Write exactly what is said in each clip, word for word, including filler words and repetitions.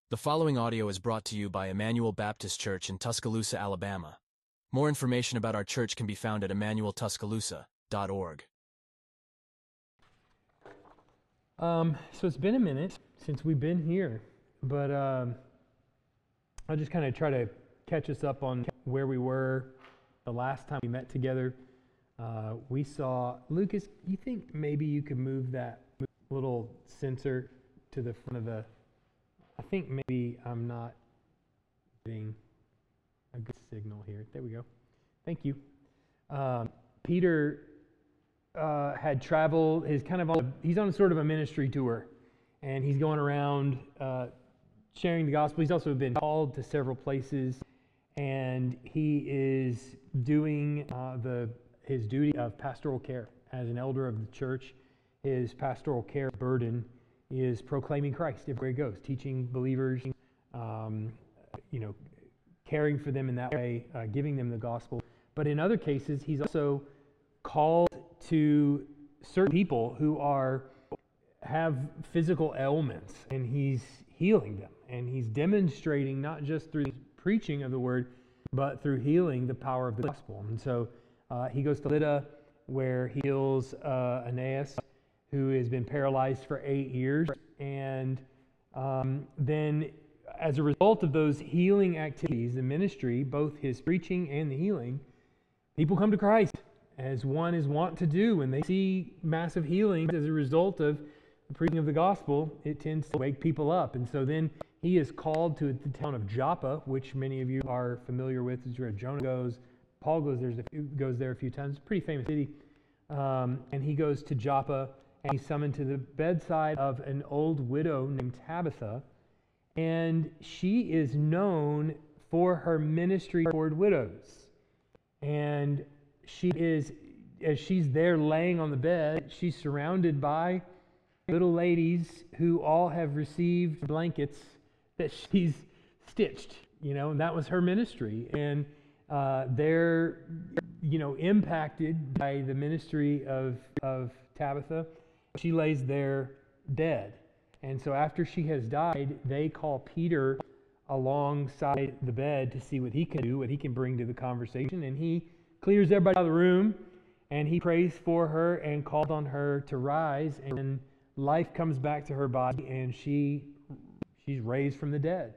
The following audio is brought to you by Emmanuel Baptist Church in Tuscaloosa, Alabama. More information about our church can be found at emmanuel tuscaloosa dot org. Um, so it's been a minute since we've been here, but um, I'll just kind of try to catch us up on where we were the last time we met together. Uh, we saw, Lucas, you think maybe you could move that little sensor to the front of the, I think maybe I'm not getting a good signal here. There we go. Thank you. Um, Peter uh, had traveled, is kind of on, he's on sort of a ministry tour, and he's going around uh, sharing the gospel. He's also been called to several places, and he is doing uh, the his duty of pastoral care as an elder of the church. His pastoral care burden is proclaiming Christ everywhere he goes, teaching believers, um, you know, caring for them in that way, uh, giving them the gospel. But in other cases, he's also called to certain people who are have physical ailments, and he's healing them, and he's demonstrating not just through the preaching of the word, but through healing the power of the gospel. And so uh, he goes to Lydda, where he heals uh, Aeneas, who has been paralyzed for eight years. And um, then as a result of those healing activities, the ministry, both his preaching and the healing, people come to Christ, as one is wont to do. When they see massive healings as a result of the preaching of the gospel, it tends to wake people up. And so then he is called to the town of Joppa, which many of you are familiar with. It's where Jonah goes. Paul goes there, goes there a few times. Pretty famous city. Um, and he goes to Joppa, and he's summoned to the bedside of an old widow named Tabitha, and she is known for her ministry toward widows. And she is, as she's there laying on the bed, she's surrounded by little ladies who all have received blankets that she's stitched, you know, and that was her ministry. And uh, they're, you know, impacted by the ministry of, of Tabitha. She lays there dead. And so after she has died, they call Peter alongside the bed to see what he can do, what he can bring to the conversation. And he clears everybody out of the room, and he prays for her and calls on her to rise. And life comes back to her body, and she she's raised from the dead.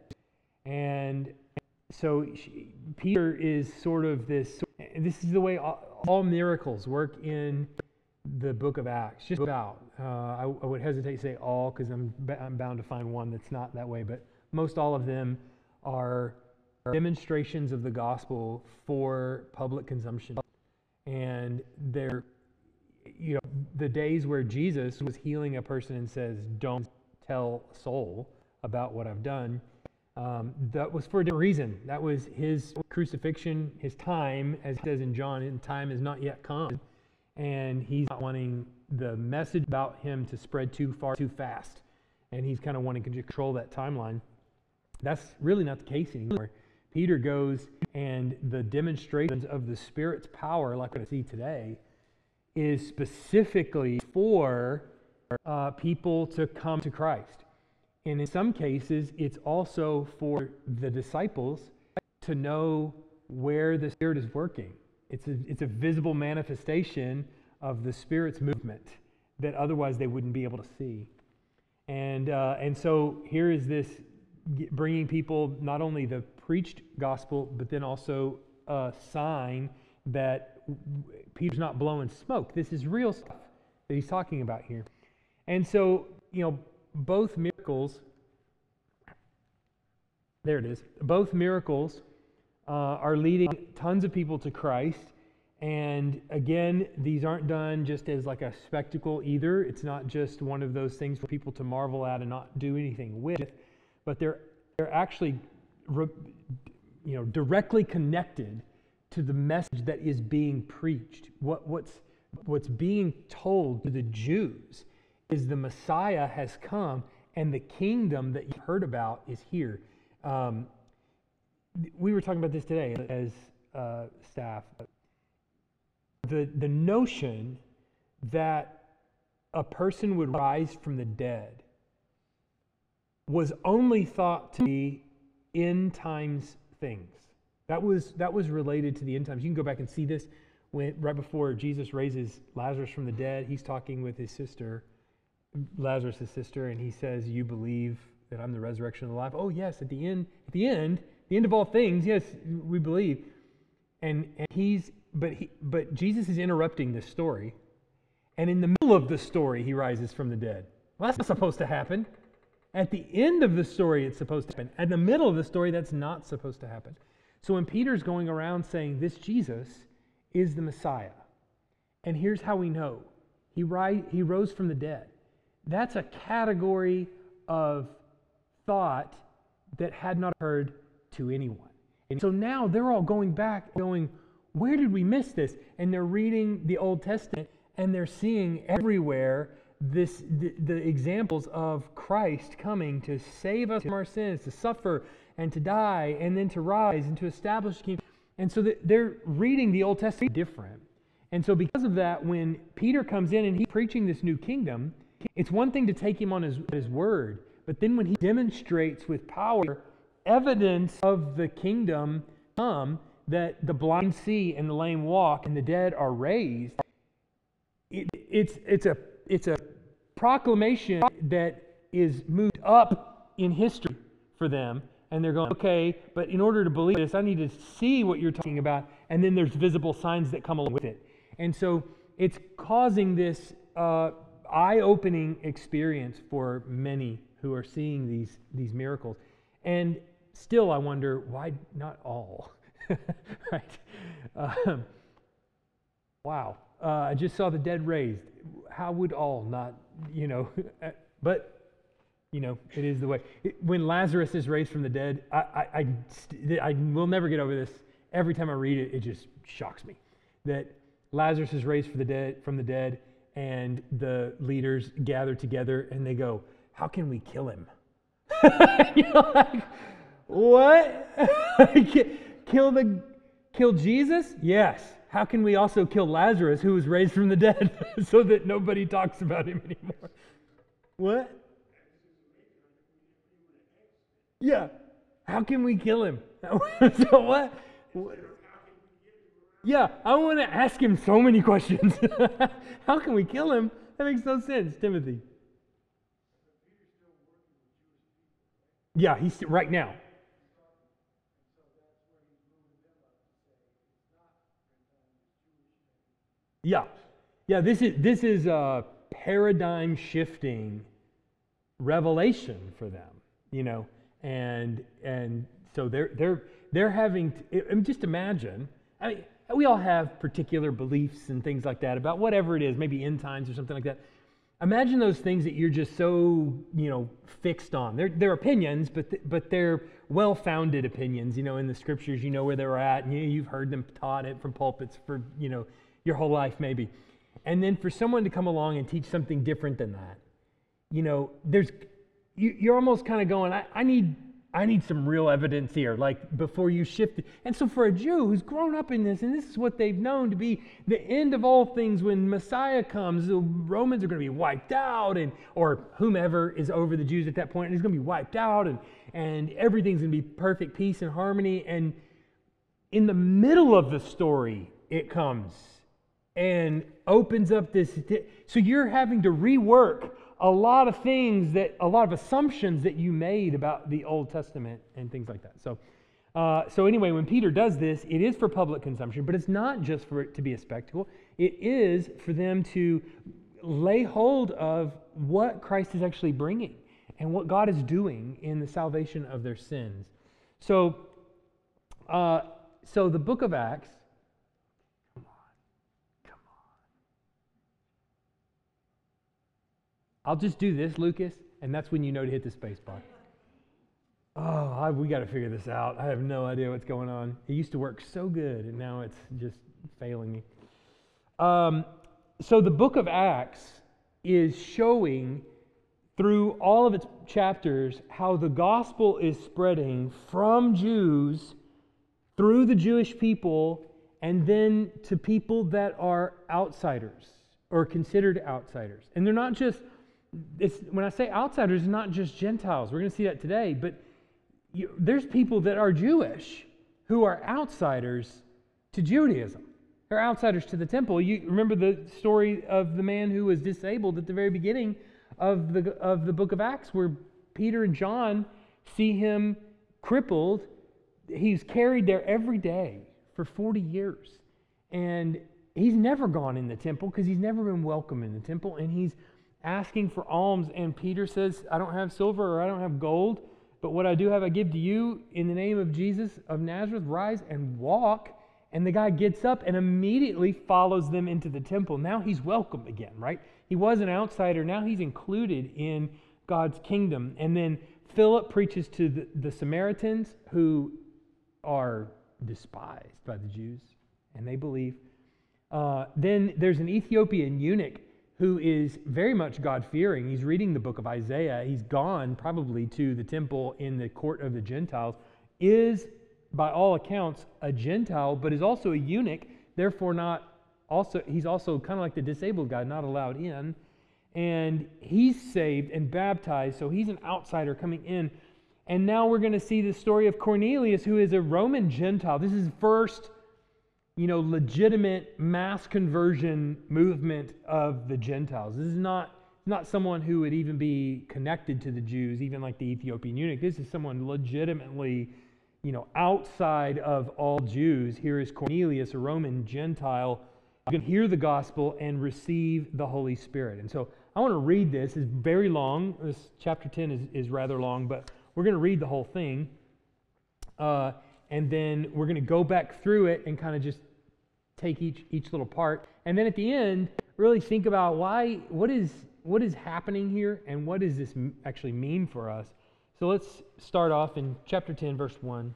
And so she, Peter is sort of this, this is the way all, all miracles work in the book of Acts, just about. Uh, I, I would hesitate to say all, because I'm, I'm bound to find one that's not that way, but most all of them are demonstrations of the gospel for public consumption. And they're, you know, the days where Jesus was healing a person and says, "Don't tell a soul about what I've done," um, that was for a different reason. That was his crucifixion, his time, as it says in John, and time has not yet come. And he's not wanting the message about him to spread too far, too fast. And he's kind of wanting to control that timeline. That's really not the case anymore. Peter goes, and the demonstrations of the Spirit's power, like we see today, is specifically for uh, people to come to Christ. And in some cases, it's also for the disciples to know where the Spirit is working. It's a, it's a visible manifestation of the Spirit's movement that otherwise they wouldn't be able to see. And uh, and so here is this bringing people not only the preached gospel, but then also a sign that Peter's not blowing smoke. This is real stuff that he's talking about here. And so, you know, both miracles, there it is, both miracles Uh, are leading tons of people to Christ. And again, these aren't done just as like a spectacle either. It's not just one of those things for people to marvel at and not do anything with, but they're they're actually you know directly connected to the message that is being preached. What what's what's being told to the Jews is the Messiah has come, and the kingdom that you heard about is here. Um, We were talking about this today as uh, staff. The the notion that a person would rise from the dead was only thought to be end times things. That was that was related to the end times. You can go back and see this when right before Jesus raises Lazarus from the dead. He's talking with his sister, Lazarus' sister, and he says, "You believe that I'm the resurrection and the life?" Oh yes, at the end, at the end, the end of all things, yes, we believe. And and he's but he but Jesus is interrupting this story, and in the middle of the story, he rises from the dead. Well, that's not supposed to happen. At the end of the story, it's supposed to happen. At the middle of the story, that's not supposed to happen. So when Peter's going around saying this Jesus is the Messiah, and here's how we know. He, ri- he rose from the dead. That's a category of thought that had not occurred to anyone. And so now they're all going back going, where did we miss this? And they're reading the Old Testament, and they're seeing everywhere This the, the examples of Christ coming to save us from our sins, to suffer and to die, and then to rise and to establish the kingdom. And so they're reading the Old Testament different. And so because of that, when Peter comes in and he's preaching this new kingdom, it's one thing to take him on his, his word, but then when he demonstrates with power evidence of the kingdom come, that the blind see and the lame walk and the dead are raised, it, it's it's a it's a proclamation that is moved up in history for them, and they're going, okay, but in order to believe this, I need to see what you're talking about, and then there's visible signs that come along with it. And so it's causing this uh, eye-opening experience for many who are seeing these, these miracles. And still, I wonder, why not all? Right? Um, wow. Uh, I just saw the dead raised. How would all not, you know, but, you know, it is the way. It, when Lazarus is raised from the dead, I, I, I, I will never get over this. Every time I read it, it just shocks me that Lazarus is raised from the dead, from the dead, and the leaders gather together and they go, how can we kill him? You're like, what? kill the, kill Jesus? Yes. How can we also kill Lazarus, who was raised from the dead, so that nobody talks about him anymore? What? Yeah. How can we kill him? So what? Yeah, I want to ask him so many questions. How can we kill him? That makes no sense, Timothy. Yeah, he's right now. Yeah, yeah. This is this is a paradigm shifting revelation for them, you know, and and so they're they're they're having. To, I mean, just imagine. I mean, we all have particular beliefs and things like that about whatever it is, maybe end times or something like that. Imagine those things that you're just so, you know, fixed on. They're they're opinions, but th- but they're well-founded opinions. You know, in the scriptures, you know where they're at, and you, you've heard them taught it from pulpits for, you know, your whole life maybe. And then for someone to come along and teach something different than that, you know, there's you, you're almost kind of going, I, I need I need some real evidence here, like before you shift it. And so for a Jew who's grown up in this, and this is what they've known to be the end of all things, when Messiah comes, the Romans are going to be wiped out, and or whomever is over the Jews at that point is going to be wiped out, and and everything's going to be perfect peace and harmony. And in the middle of the story, it comes and opens up this. So you're having to rework a lot of things, that a lot of assumptions that you made about the Old Testament and things like that. So, uh, so anyway, when Peter does this, it is for public consumption, but it's not just for it to be a spectacle. It is for them to lay hold of what Christ is actually bringing and what God is doing in the salvation of their sins. So, uh, so the book of Acts. I'll just do this, Lucas, and that's when you know to hit the space bar. Oh, I, we got to figure this out. I have no idea what's going on. It used to work so good, and now it's just failing me. Um, so the book of Acts is showing through all of its chapters how the gospel is spreading from Jews through the Jewish people and then to people that are outsiders or considered outsiders. And they're not just it's, when I say outsiders, it's not just Gentiles. We're going to see that today. But you, there's people that are Jewish who are outsiders to Judaism. They're outsiders to the temple. You remember the story of the man who was disabled at the very beginning of the of the book of Acts, where Peter and John see him crippled. He's carried there every day for forty years. And he's never gone in the temple because he's never been welcome in the temple. And he's asking for alms. And Peter says, I don't have silver or I don't have gold, but what I do have I give to you. In the name of Jesus of Nazareth, rise and walk. And the guy gets up and immediately follows them into the temple. Now he's welcome again, right? He was an outsider. Now he's included in God's kingdom. And then Philip preaches to the, the Samaritans, who are despised by the Jews, and they believe. Uh, then there's an Ethiopian eunuch who is very much God-fearing. He's reading the book of Isaiah. He's gone probably to the temple in the court of the Gentiles, is by all accounts a Gentile, but is also a eunuch, therefore not also, he's also kind of like the disabled guy, not allowed in. And he's saved and baptized, so he's an outsider coming in. And now we're going to see the story of Cornelius, who is a Roman Gentile. This is first, you know, legitimate mass conversion movement of the Gentiles. This is not, not someone who would even be connected to the Jews, even like the Ethiopian eunuch. This is someone legitimately, you know, outside of all Jews. Here is Cornelius, a Roman Gentile, who can hear the gospel and receive the Holy Spirit. And so I want to read this. It's very long. This chapter ten is, is rather long, but we're going to read the whole thing. Uh, and then we're going to go back through it and kind of just take each each little part. And then at the end, really think about why, what is what is happening here and what does this actually mean for us. So let's start off in chapter ten, verse one.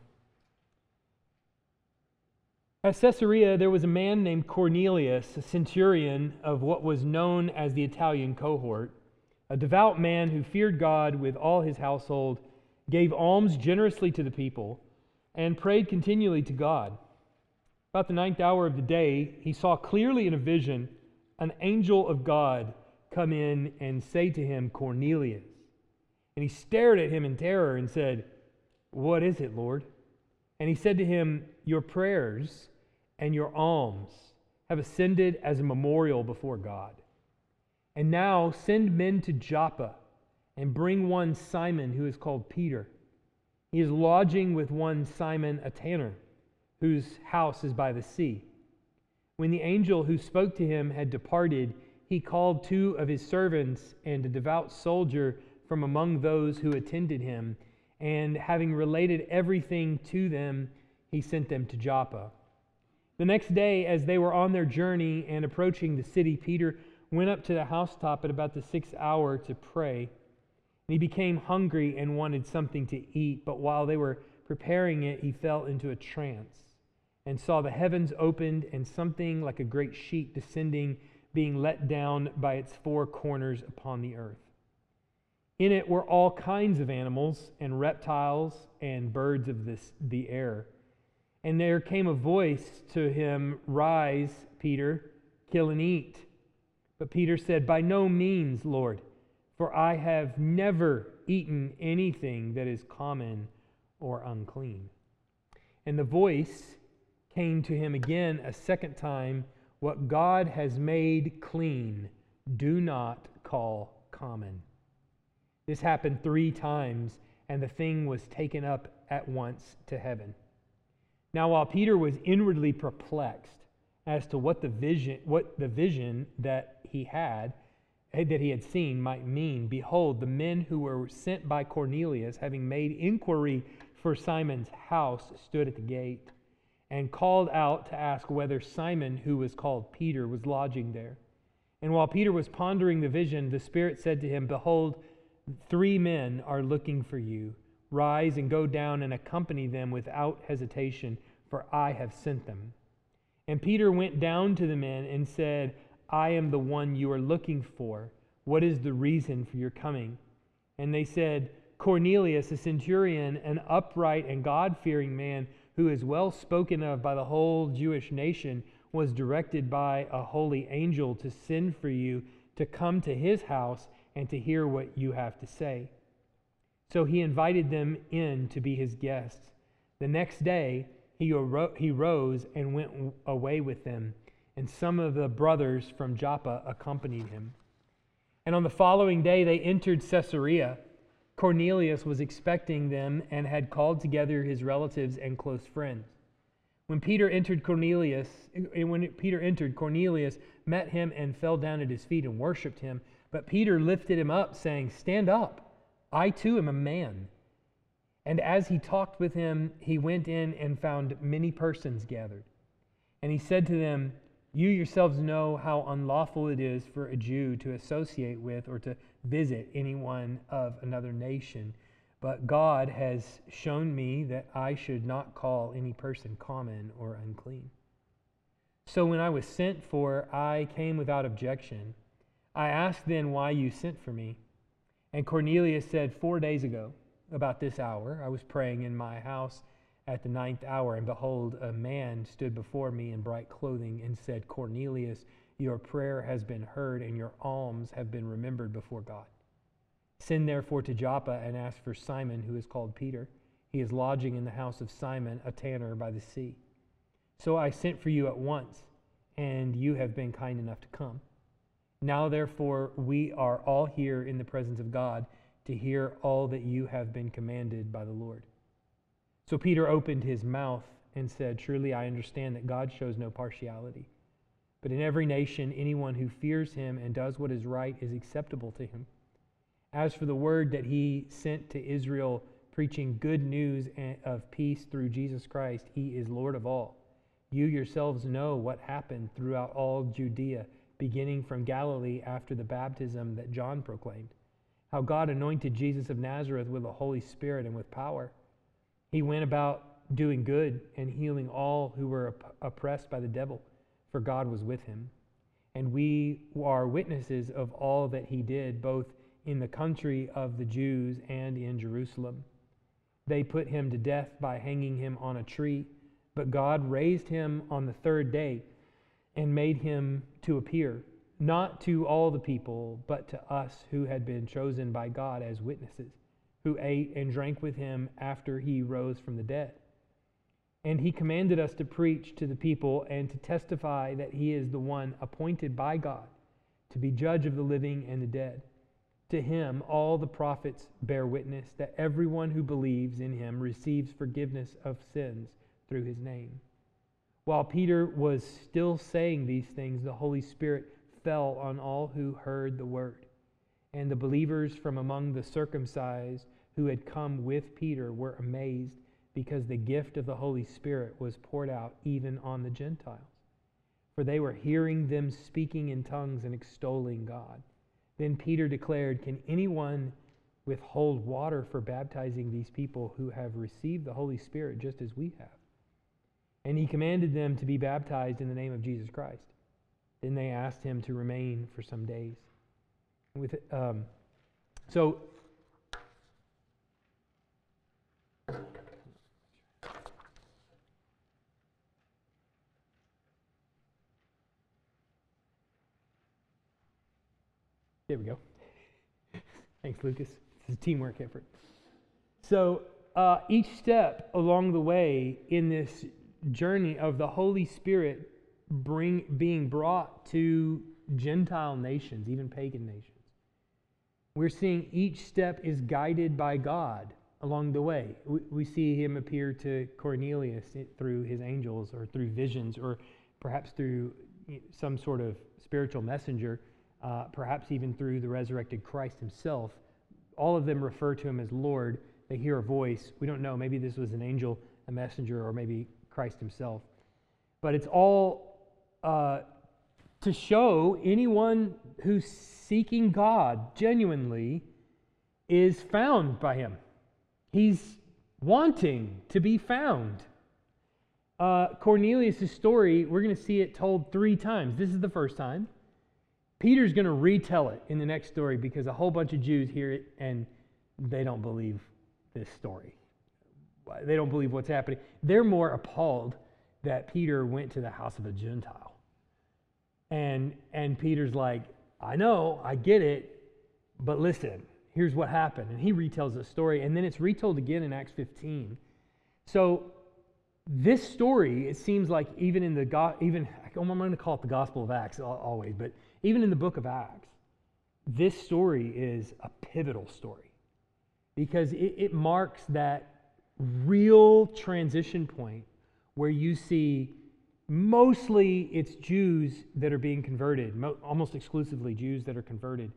At Caesarea, there was a man named Cornelius, a centurion of what was known as the Italian cohort, a devout man who feared God with all his household, gave alms generously to the people, and prayed continually to God. About the ninth hour of the day, he saw clearly in a vision an angel of God come in and say to him, Cornelius. And he stared at him in terror and said, What is it, Lord? And he said to him, Your prayers and your alms have ascended as a memorial before God. And now send men to Joppa and bring one Simon who is called Peter. He is lodging with one Simon, a tanner, whose house is by the sea. When the angel who spoke to him had departed, he called two of his servants and a devout soldier from among those who attended him, and having related everything to them, he sent them to Joppa. The next day, as they were on their journey and approaching the city, Peter went up to the housetop at about the sixth hour to pray. And he became hungry and wanted something to eat, but while they were preparing it, he fell into a trance and saw the heavens opened and something like a great sheet descending, being let down by its four corners upon the earth. In it were all kinds of animals and reptiles and birds of this, the air. And there came a voice to him, Rise, Peter, kill and eat. But Peter said, By no means, Lord, for I have never eaten anything that is common or unclean. And the voice came to him again a second time, What God has made clean, do not call common. This happened three times, and the thing was taken up at once to heaven. Now, while Peter was inwardly perplexed as to what the vision, what the vision that he had, that he had seen might mean, behold, the men who were sent by Cornelius, having made inquiry for Simon's house, stood at the gate and called out to ask whether Simon, who was called Peter, was lodging there. And while Peter was pondering the vision, the Spirit said to him, Behold, three men are looking for you. Rise and go down and accompany them without hesitation, for I have sent them. And Peter went down to the men and said, I am the one you are looking for. What is the reason for your coming? And they said, Cornelius, a centurion, an upright and God-fearing man, who is well spoken of by the whole Jewish nation, was directed by a holy angel to send for you to come to his house and to hear what you have to say." So he invited them in to be his guests. The next day, he, aro- he rose and went w- away with them, and some of the brothers from Joppa accompanied him. And on the following day, they entered Caesarea. Cornelius was expecting them and had called together his relatives and close friends. When Peter entered Cornelius, when Peter entered, Cornelius met him and fell down at his feet and worshipped him. But Peter lifted him up, saying, "Stand up, I too am a man." And as he talked with him, he went in and found many persons gathered. And he said to them, "You yourselves know how unlawful it is for a Jew to associate with or to visit anyone of another nation. But God has shown me that I should not call any person common or unclean. So when I was sent for, I came without objection. I asked then why you sent for me. And Cornelius said, Four days ago, about this hour, I was praying in my house at the ninth hour, and behold, a man stood before me in bright clothing and said, Cornelius, your prayer has been heard, and your alms have been remembered before God. Send therefore to Joppa and ask for Simon, who is called Peter. He is lodging in the house of Simon, a tanner by the sea. So I sent for you at once, and you have been kind enough to come. Now therefore we are all here in the presence of God to hear all that you have been commanded by the Lord." So Peter opened his mouth and said, "Truly I understand that God shows no partiality, but in every nation anyone who fears him and does what is right is acceptable to him. As for the word that he sent to Israel, preaching good news of peace through Jesus Christ, he is Lord of all. You yourselves know what happened throughout all Judea, beginning from Galilee after the baptism that John proclaimed, how God anointed Jesus of Nazareth with the Holy Spirit and with power. He went about doing good and healing all who were opp- oppressed by the devil, for God was with him. And we are witnesses of all that he did, both in the country of the Jews and in Jerusalem. They put him to death by hanging him on a tree, but God raised him on the third day and made him to appear, not to all the people, but to us who had been chosen by God as witnesses, who ate and drank with him after he rose from the dead. And he commanded us to preach to the people and to testify that he is the one appointed by God to be judge of the living and the dead. To him all the prophets bear witness that everyone who believes in him receives forgiveness of sins through his name." While Peter was still saying these things, the Holy Spirit fell on all who heard the word. And the believers from among the circumcised who had come with Peter were amazed, because the gift of the Holy Spirit was poured out even on the Gentiles. For they were hearing them speaking in tongues and extolling God. Then Peter declared, "Can anyone withhold water for baptizing these people who have received the Holy Spirit just as we have?" And he commanded them to be baptized in the name of Jesus Christ. Then they asked him to remain for some days. With um, so. There we go. Thanks, Lucas. This is a teamwork effort. So uh, each step along the way in this journey of the Holy Spirit bring being brought to Gentile nations, even pagan nations, we're seeing each step is guided by God along the way. We, we see him appear to Cornelius through his angels or through visions or perhaps through some sort of spiritual messenger. Uh, perhaps even through the resurrected Christ himself. All of them refer to him as Lord. They hear a voice. We don't know. Maybe this was an angel, a messenger, or maybe Christ himself. But it's all uh, to show anyone who's seeking God genuinely is found by him. He's wanting to be found. Uh, Cornelius' story, we're going to see it told three times. This is the first time. Peter's going to retell it in the next story because a whole bunch of Jews hear it and they don't believe this story. They don't believe what's happening. They're more appalled that Peter went to the house of a Gentile. And, and Peter's like, I know, I get it, But listen, here's what happened. And he retells the story, and then it's retold again in Acts fifteen. So this story, it seems like even in the, go- even I'm going to call it the Gospel of Acts always, but even in the book of Acts, this story is a pivotal story because it, it marks that real transition point where you see mostly it's Jews that are being converted, mo- almost exclusively Jews that are converted.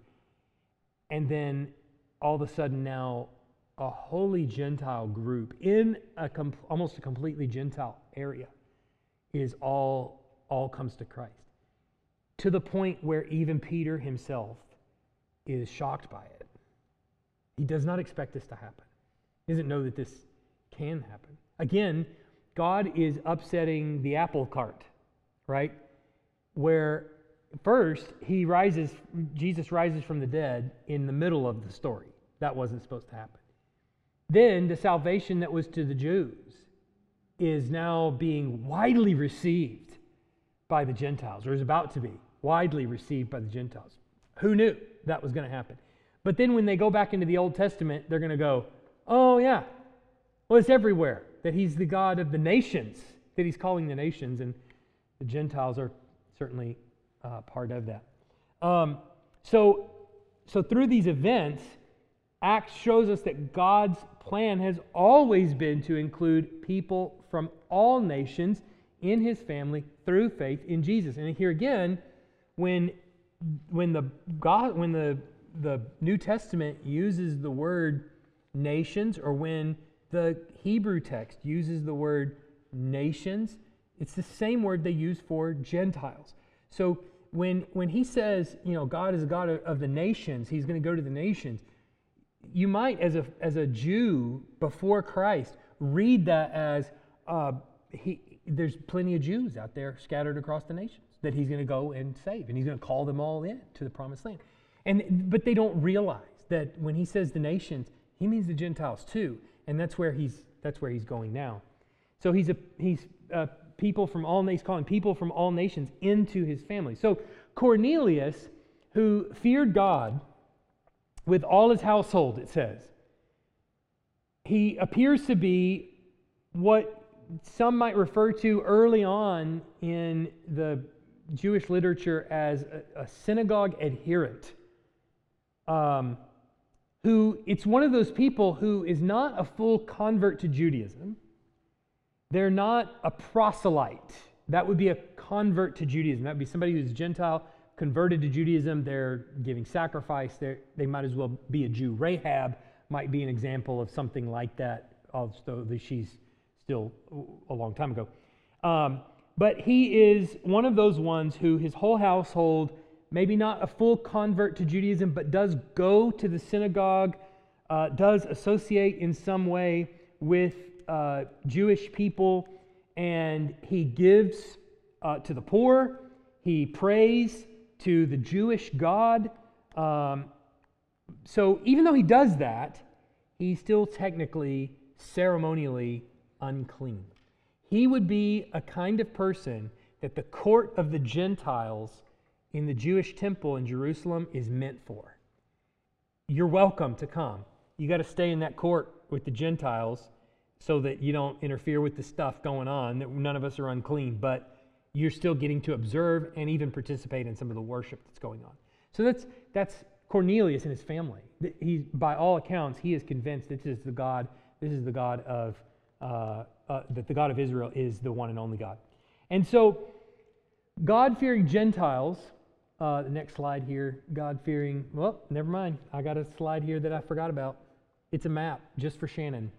And then all of a sudden now a wholly Gentile group in a com- almost a completely Gentile area is all, all comes to Christ. To the point where even Peter himself is shocked by it. He does not expect this to happen. He doesn't know that this can happen. Again, God is upsetting the apple cart, right? Where first he rises, Jesus rises from the dead in the middle of the story. That wasn't supposed to happen. Then the salvation that was to the Jews is now being widely received by the Gentiles, or is about to be widely received by the Gentiles. Who knew that was going to happen? But then when they go back into the Old Testament, they're going to go, oh yeah, well, it's everywhere that he's the God of the nations, that he's calling the nations, and the Gentiles are certainly uh, part of that. Um, so, so through these events, Acts shows us that God's plan has always been to include people from all nations in his family through faith in Jesus. And here again, when when the God when the the New Testament uses the word nations, or when the Hebrew text uses the word nations, it's the same word they use for Gentiles. So when when he says, you know, God is a God of, of the nations, he's going to go to the nations, you might, as a as a Jew before Christ, read that as uh, he there's plenty of Jews out there scattered across the nations that he's going to go and save, and he's going to call them all in to the promised land. And but they don't realize that when he says the nations, he means the Gentiles too, and that's where he's that's where he's going now. So he's a he's a people from all nations, calling people from all nations into his family. So Cornelius, who feared God with all his household, it says, he appears to be what some might refer to early on in the Jewish literature as a, a synagogue adherent. Um, who, it's one of those people who is not a full convert to Judaism. They're not a proselyte. That would be a convert to Judaism. That would be somebody who's Gentile, converted to Judaism. They're giving sacrifice. They're, they might as well be a Jew. Rahab might be an example of something like that, although she's still a long time ago. Um, but he is one of those ones who his whole household, maybe not a full convert to Judaism, but does go to the synagogue, uh, does associate in some way with uh, Jewish people, and he gives uh, to the poor, he prays to the Jewish God. Um, so even though he does that, he's still technically, ceremonially unclean. He would be a kind of person that the court of the Gentiles in the Jewish temple in Jerusalem is meant for. You're welcome to come. You got to stay in that court with the Gentiles so that you don't interfere with the stuff going on, that none of us are unclean, but you're still getting to observe and even participate in some of the worship that's going on. So that's that's Cornelius and his family. He, by all accounts, he is convinced this is the God, this is the God of, uh, uh, that the God of Israel is the one and only God. And so, God-fearing Gentiles, uh, the next slide here, God-fearing, well, never mind. I got a slide here that I forgot about. It's a map just for Shannon.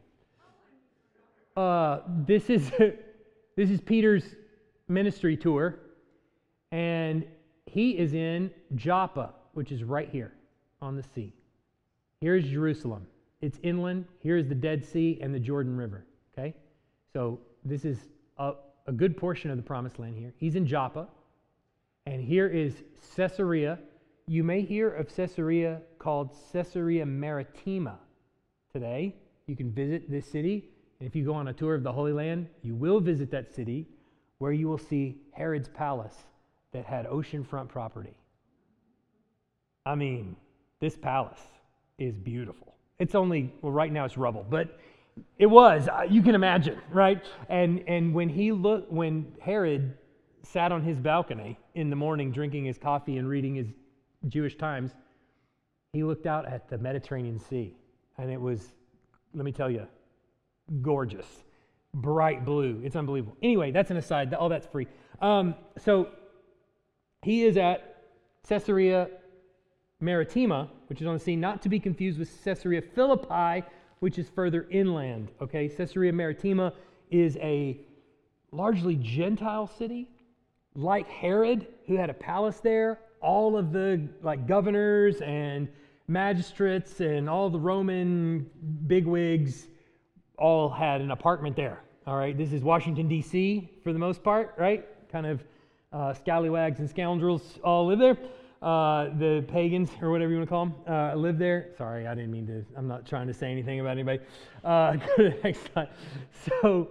Uh, this is this is Peter's ministry tour, and he is in Joppa, which is right here on the sea. Here's Jerusalem. It's inland. Here's the Dead Sea and the Jordan River. Okay, so this is a, a good portion of the Promised Land here. He's in Joppa, and here is Caesarea. You may hear of Caesarea called Caesarea Maritima today. You can visit this city, and if you go on a tour of the Holy Land, you will visit that city, where you will see Herod's palace that had oceanfront property. I mean, this palace is beautiful. It's only, well, right now it's rubble, but it was, uh, you can imagine, right? And and when he looked, when Herod sat on his balcony in the morning drinking his coffee and reading his Jewish Times, he looked out at the Mediterranean Sea, and it was, let me tell you, gorgeous, bright blue. It's unbelievable. Anyway, that's an aside. All that's free. Um, so he is at Caesarea Maritima, which is on the sea, not to be confused with Caesarea Philippi, which is further inland. Okay, Caesarea Maritima is a largely Gentile city, like Herod, who had a palace there. All of the like governors and magistrates and all the Roman bigwigs all had an apartment there. All right, this is Washington, D C for the most part, right? Kind of uh, scallywags and scoundrels all live there. Uh, the pagans, or whatever you want to call them, uh, live there. Sorry, I didn't mean to, I'm not trying to say anything about anybody. Uh, go to the next slide. So,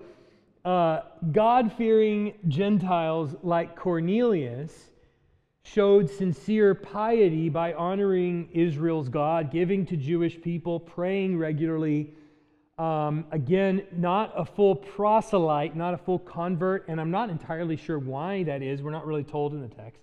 uh, God-fearing Gentiles like Cornelius showed sincere piety by honoring Israel's God, giving to Jewish people, praying regularly. Um, again, not a full proselyte, not a full convert, and I'm not entirely sure why that is. We're not really told in the text.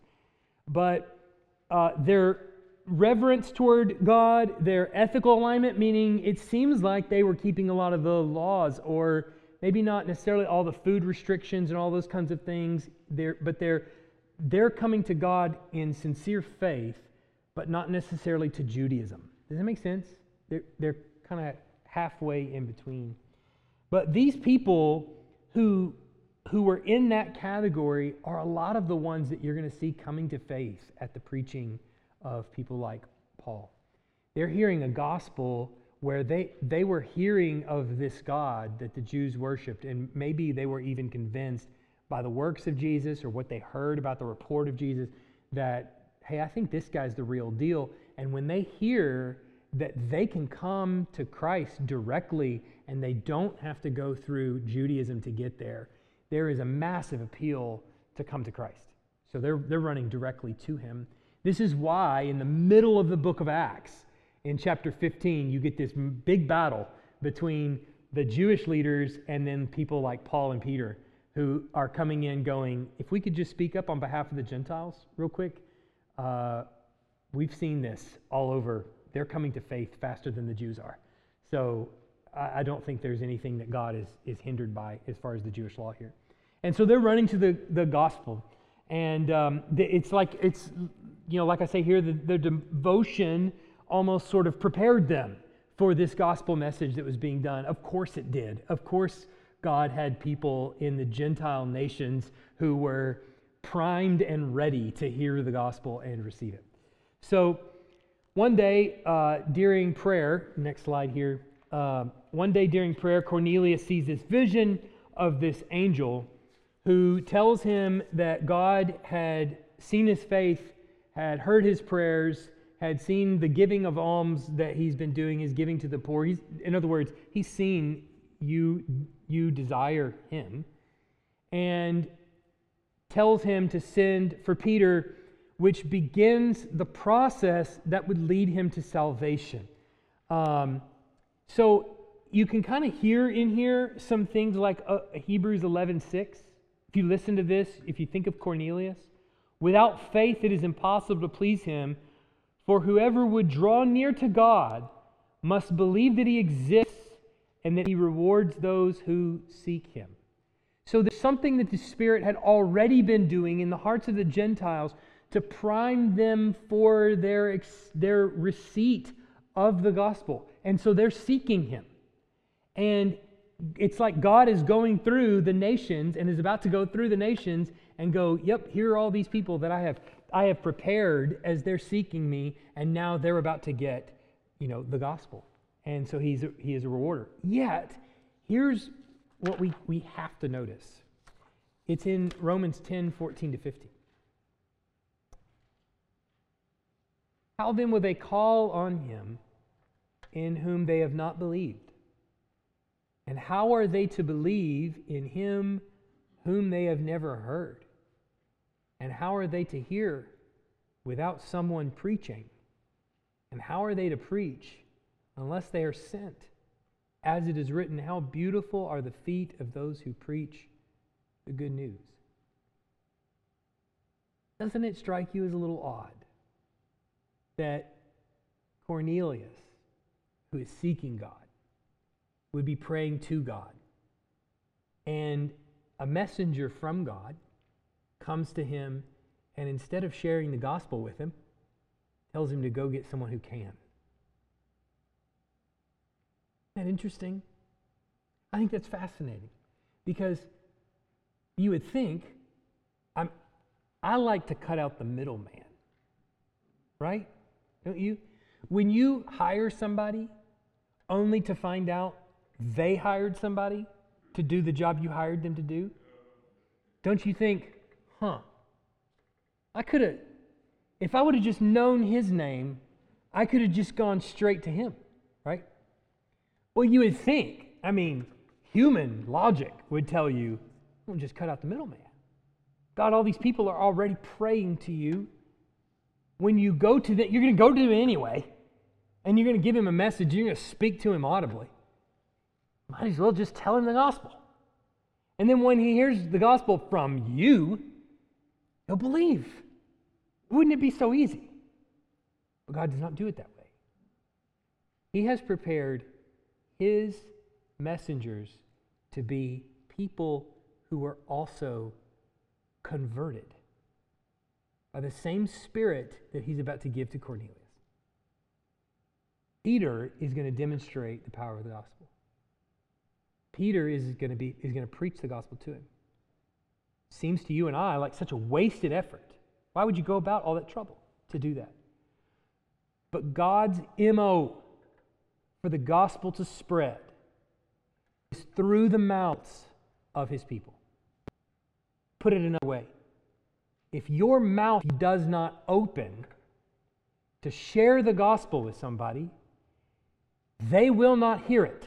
But uh, their reverence toward God, their ethical alignment, meaning it seems like they were keeping a lot of the laws, or maybe not necessarily all the food restrictions and all those kinds of things, they're, but they're They're coming to God in sincere faith, but not necessarily to Judaism. Does that make sense? They're, they're kind of halfway in between. But these people who, who were in that category are a lot of the ones that you're going to see coming to faith at the preaching of people like Paul. They're hearing a gospel where they, they were hearing of this God that the Jews worshipped, and maybe they were even convinced by the works of Jesus or what they heard about the report of Jesus that, hey, I think this guy's the real deal. And when they hear that they can come to Christ directly and they don't have to go through Judaism to get there, there is a massive appeal to come to Christ. So they're, they're running directly to him. This is why in the middle of the book of Acts, in chapter fifteen, you get this big battle between the Jewish leaders and then people like Paul and Peter, who are coming in going, if we could just speak up on behalf of the Gentiles real quick, uh, we've seen this all over. They're coming to faith faster than the Jews are. So I, I don't think there's anything that God is, is hindered by as far as the Jewish law here. And so they're running to the, the gospel. And um, the, it's like, it's, you know, like I say here, the, the devotion almost sort of prepared them for this gospel message that was being done. Of course it did. Of course God had people in the Gentile nations who were primed and ready to hear the gospel and receive it. So one day uh, during prayer, next slide here, uh, one day during prayer, Cornelius sees this vision of this angel who tells him that God had seen his faith, had heard his prayers, had seen the giving of alms that he's been doing, his giving to the poor. He's, in other words, he's seen you you desire him, and tells him to send for Peter, which begins the process that would lead him to salvation. Um, so you can kind of hear in here some things like uh, Hebrews eleven six. If you listen to this, if you think of Cornelius, without faith it is impossible to please him, for whoever would draw near to God must believe that he exists and that he rewards those who seek him. So there's something that the Spirit had already been doing in the hearts of the Gentiles to prime them for their, ex- their receipt of the gospel. And so they're seeking him. And it's like God is going through the nations and is about to go through the nations and go, yep, here are all these people that I have I have prepared as they're seeking me, and now they're about to get, you know, the gospel. And so he's a, he is a rewarder. Yet, here's what we, we have to notice. It's in Romans ten, fourteen to fifteen. How then will they call on him in whom they have not believed? And how are they to believe in him whom they have never heard? And how are they to hear without someone preaching? And how are they to preach unless they are sent? As it is written, how beautiful are the feet of those who preach the good news. Doesn't it strike you as a little odd that Cornelius, who is seeking God, would be praying to God, and a messenger from God comes to him, and instead of sharing the gospel with him, tells him to go get someone who can? Isn't that interesting? I think that's fascinating, because you would think, I'm, I like to cut out the middleman, right? Don't you? When you hire somebody only to find out they hired somebody to do the job you hired them to do, don't you think, huh, I could have, if I would have just known his name, I could have just gone straight to him, right? Well, you would think, I mean, human logic would tell you, well, just cut out the middleman. God, all these people are already praying to you. When you go to them, you're going to go to him anyway, and you're going to give him a message, you're going to speak to him audibly. Might as well just tell him the gospel. And then when he hears the gospel from you, he'll believe. Wouldn't it be so easy? But God does not do it that way. He has prepared his messengers to be people who are also converted by the same Spirit that he's about to give to Cornelius. Peter is going to demonstrate the power of the gospel. Peter is going to be is going to preach the gospel to him. Seems to you and I like such a wasted effort. Why would you go about all that trouble to do that? But God's M O for the gospel to spread is through the mouths of his people. Put it another way. If your mouth does not open to share the gospel with somebody, they will not hear it.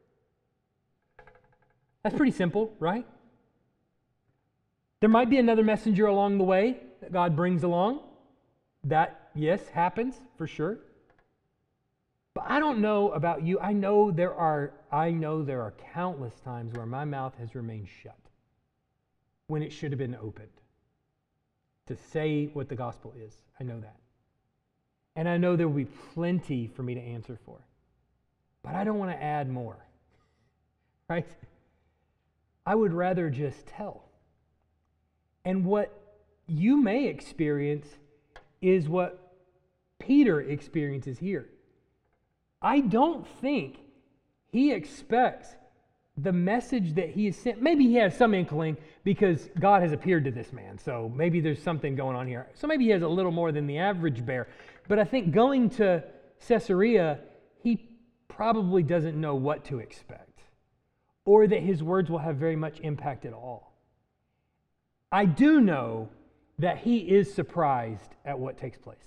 That's pretty simple, right? There might be another messenger along the way that God brings along. That, yes, happens for sure. But I don't know about you. I know there are I know there are countless times where my mouth has remained shut when it should have been opened to say what the gospel is. I know that. And I know there will be plenty for me to answer for. But I don't want to add more. Right? I would rather just tell. And what you may experience is what Peter experiences here. I don't think he expects the message that he has sent. Maybe he has some inkling because God has appeared to this man. So maybe there's something going on here. So maybe he has a little more than the average bear. But I think going to Caesarea, he probably doesn't know what to expect, or that his words will have very much impact at all. I do know that he is surprised at what takes place.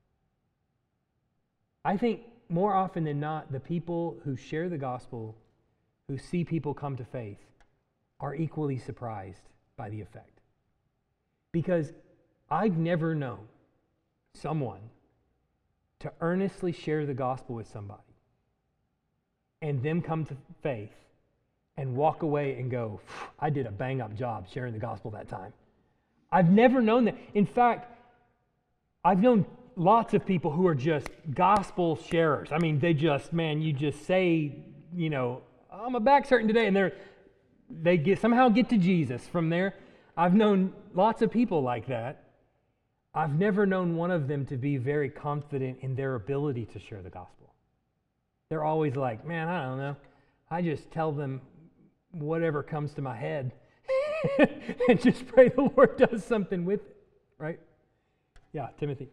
I think more often than not, the people who share the gospel, who see people come to faith, are equally surprised by the effect. Because I've never known someone to earnestly share the gospel with somebody and them come to faith and walk away and go, I did a bang-up job sharing the gospel that time. I've never known that. In fact, I've known lots of people who are just gospel sharers. I mean, they just, man, you just say, you know, oh, my back's hurting today, and they're they get somehow get to Jesus from there. I've known lots of people like that. I've never known one of them to be very confident in their ability to share the gospel. They're always like, man, I don't know. I just tell them whatever comes to my head and just pray the Lord does something with it, right? Yeah, Timothy.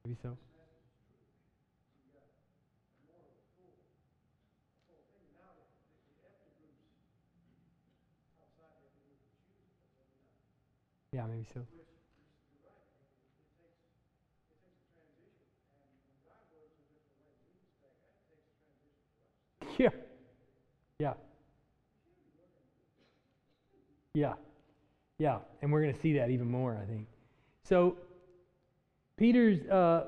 Maybe so. Yeah, maybe so. Yeah. Yeah. Yeah. Yeah. And we're going to see that even more, I think. So, Peter's, uh,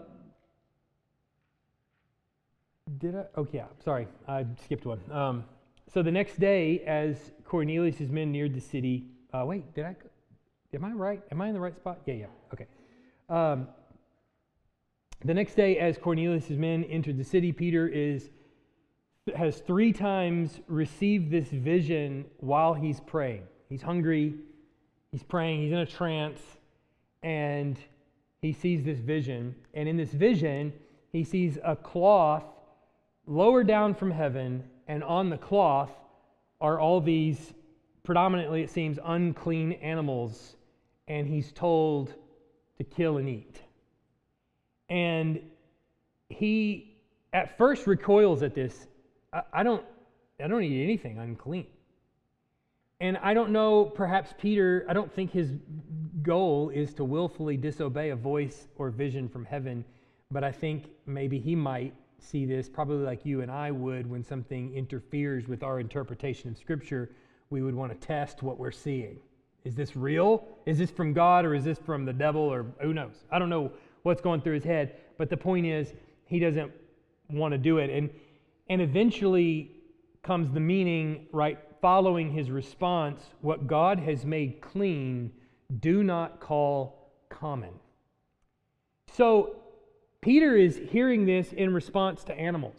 did I? Oh, yeah. Sorry. I skipped one. Um, so the next day, as Cornelius' men neared the city, uh, wait, did I? Am I right? Am I in the right spot? Yeah, yeah. Okay. Um, the next day, as Cornelius' men entered the city, Peter is has three times received this vision while he's praying. He's hungry, he's praying, he's in a trance, and he sees this vision. And in this vision, he sees a cloth lower down from heaven, and on the cloth are all these, predominantly it seems, unclean animals, and he's told to kill and eat. And he at first recoils at this. I, I don't I don't eat anything unclean. And I don't know, perhaps Peter, I don't think his goal is to willfully disobey a voice or vision from heaven, but I think maybe he might see this, probably like you and I would, when something interferes with our interpretation of Scripture, we would want to test what we're seeing. Is this real? Is this from God, or is this from the devil, or who knows? I don't know what's going through his head, but the point is, he doesn't want to do it. And, and eventually comes the meaning, right, following his response, what God has made clean, do not call common. So Peter is hearing this in response to animals.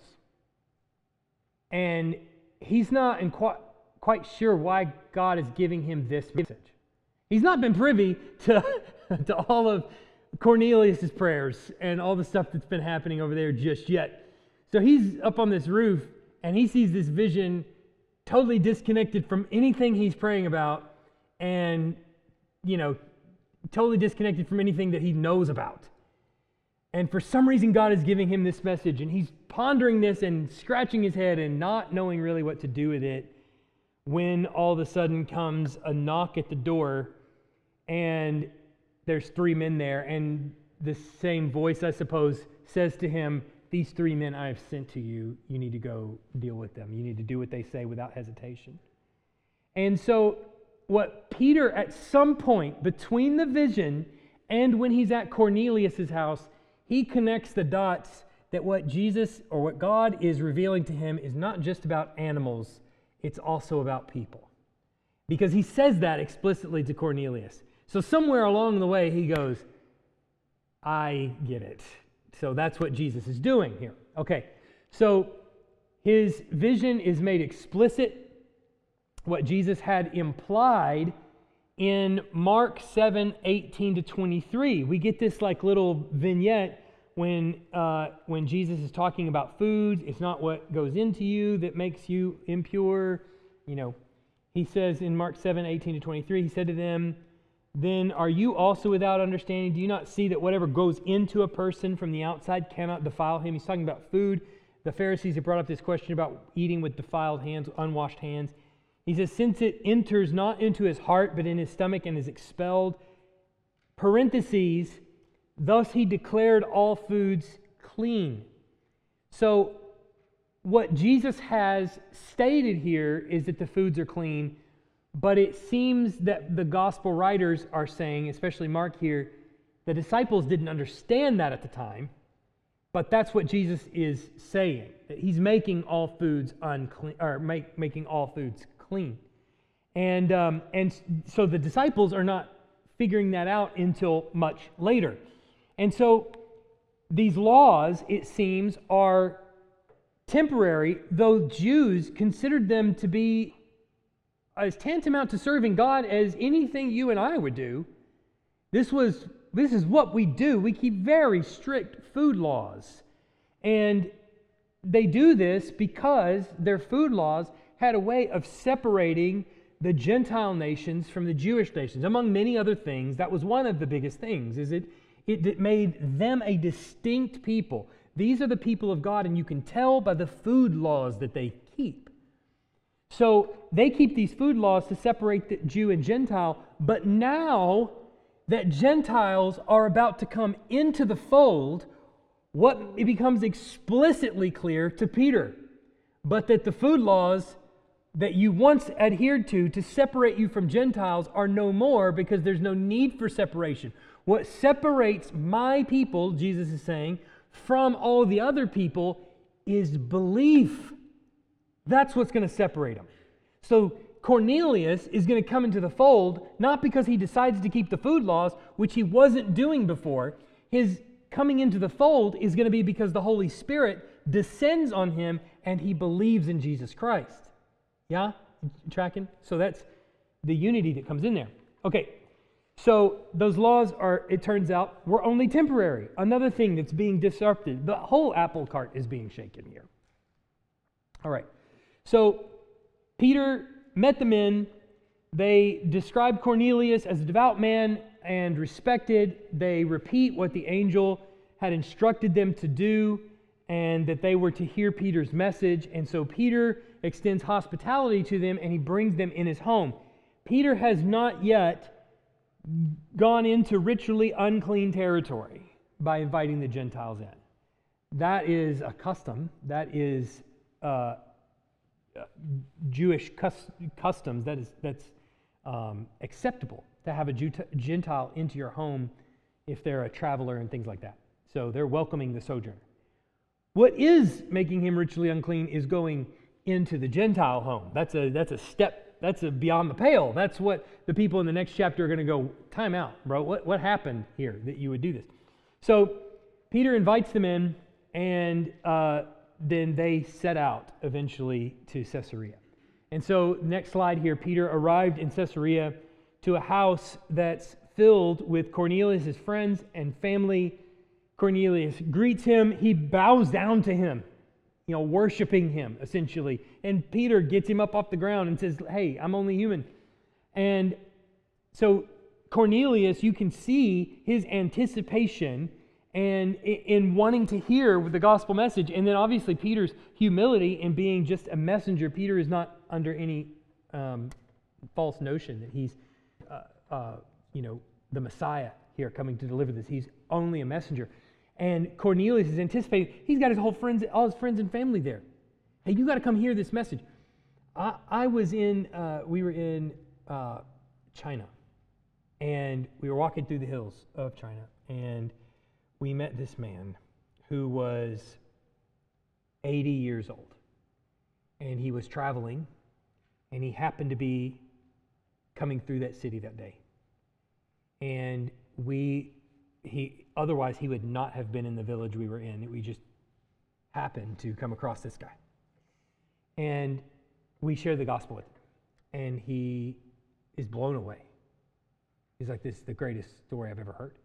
And he's not in quite, quite sure why God is giving him this message. He's not been privy to, to all of Cornelius' prayers and all the stuff that's been happening over there just yet. So he's up on this roof and he sees this vision totally disconnected from anything he's praying about, and, you know, totally disconnected from anything that he knows about. And for some reason, God is giving him this message, and he's pondering this and scratching his head and not knowing really what to do with it, when all of a sudden comes a knock at the door, and there's three men there, and the same voice, I suppose, says to him, "These three men I have sent to you, you need to go deal with them. You need to do what they say without hesitation." And so what Peter, at some point between the vision and when he's at Cornelius' house, he connects the dots that what Jesus or what God is revealing to him is not just about animals, it's also about people. Because he says that explicitly to Cornelius. So somewhere along the way he goes, I get it. So that's what Jesus is doing here. Okay, so his vision is made explicit. What Jesus had implied in Mark seven, eighteen to twenty-three. We get this like little vignette when uh, when Jesus is talking about foods. It's not what goes into you that makes you impure. You know, he says in Mark seven, eighteen to twenty-three, he said to them, "Then are you also without understanding? Do you not see that whatever goes into a person from the outside cannot defile him?" He's talking about food. The Pharisees have brought up this question about eating with defiled hands, unwashed hands. He says, since it enters not into his heart, but in his stomach and is expelled, parentheses, thus he declared all foods clean. So what Jesus has stated here is that the foods are clean, but it seems that the gospel writers are saying, especially Mark here, the disciples didn't understand that at the time, but that's what Jesus is saying, that he's making all foods unclean, or make, making all foods clean. And, um, and so the disciples are not figuring that out until much later. And so these laws, it seems, are temporary, though Jews considered them to be as tantamount to serving God as anything you and I would do. This was this is what we do. We keep very strict food laws. And they do this because their food laws had a way of separating the Gentile nations from the Jewish nations. Among many other things, that was one of the biggest things, is it It, it made them a distinct people. These are the people of God, and you can tell by the food laws that they keep. So they keep these food laws to separate the Jew and Gentile, but now that Gentiles are about to come into the fold, what it becomes explicitly clear to Peter, but that the food laws that you once adhered to to separate you from Gentiles are no more, because there's no need for separation. What separates my people, Jesus is saying, from all the other people is belief. That's what's going to separate them. So Cornelius is going to come into the fold, not because he decides to keep the food laws, which he wasn't doing before. His coming into the fold is going to be because the Holy Spirit descends on him and he believes in Jesus Christ. Yeah? Tracking? So that's the unity that comes in there. Okay, so those laws are, it turns out, were only temporary. Another thing that's being disrupted. The whole apple cart is being shaken here. All right, so Peter met the men. They describe Cornelius as a devout man and respected. They repeat what the angel had instructed them to do, and that they were to hear Peter's message. And so Peter extends hospitality to them, and he brings them in his home. Peter has not yet gone into ritually unclean territory by inviting the Gentiles in. That is a custom. That is uh, Jewish cus- customs. That is that's um, acceptable to have a Jew- Gentile into your home if they're a traveler and things like that. So they're welcoming the sojourner. What is making him ritually unclean is going into the Gentile home. That's a that's a step, that's a beyond the pale. That's what the people in the next chapter are going to go, time out, bro. What, what happened here that you would do this? So Peter invites them in, and uh, then they set out eventually to Caesarea. And so next slide here, Peter arrived in Caesarea to a house that's filled with Cornelius' friends and family. Cornelius greets him. He bows down to him, you know, worshiping him, essentially. And Peter gets him up off the ground and says, hey, I'm only human. And so Cornelius, you can see his anticipation and in wanting to hear the gospel message. And then obviously Peter's humility in being just a messenger. Peter is not under any um, false notion that he's, uh, uh, you know, the Messiah here coming to deliver this. He's only a messenger. And Cornelius is anticipating. He's got his whole friends, all his friends and family there. Hey, you got to come hear this message. I, I was in, uh, we were in uh, China, and we were walking through the hills of China, and we met this man who was eighty years old, and he was traveling, and he happened to be coming through that city that day. And we, he, otherwise he would not have been in the village we were in. We just happened to come across this guy. And we shared the gospel with him. And he is blown away. He's like, this is the greatest story I've ever heard.